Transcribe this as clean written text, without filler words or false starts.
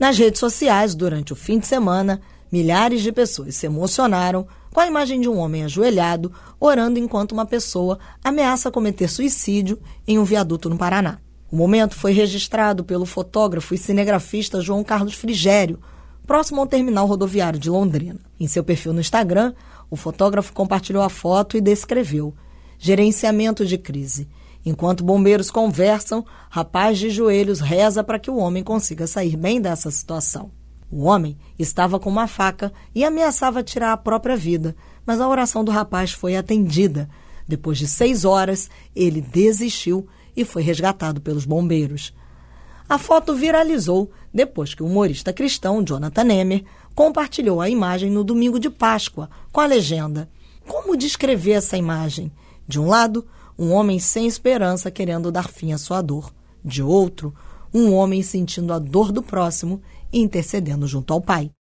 Nas redes sociais, durante o fim de semana, milhares de pessoas se emocionaram com a imagem de um homem ajoelhado, orando enquanto uma pessoa ameaça cometer suicídio em um viaduto no Paraná. O momento foi registrado pelo fotógrafo e cinegrafista João Carlos Frigério, próximo ao terminal rodoviário de Londrina. Em seu perfil no Instagram, o fotógrafo compartilhou a foto e descreveu: gerenciamento de crise. Enquanto bombeiros conversam, rapaz de joelhos reza para que o homem consiga sair bem dessa situação. O homem estava com uma faca e ameaçava tirar a própria vida, mas a oração do rapaz foi atendida. Depois de 6 horas, ele desistiu e foi resgatado pelos bombeiros. A foto viralizou depois que o humorista cristão Jonathan Nemer compartilhou a imagem no domingo de Páscoa, com a legenda: como descrever essa imagem? De um lado, um homem sem esperança querendo dar fim à sua dor. De outro, um homem sentindo a dor do próximo e intercedendo junto ao Pai.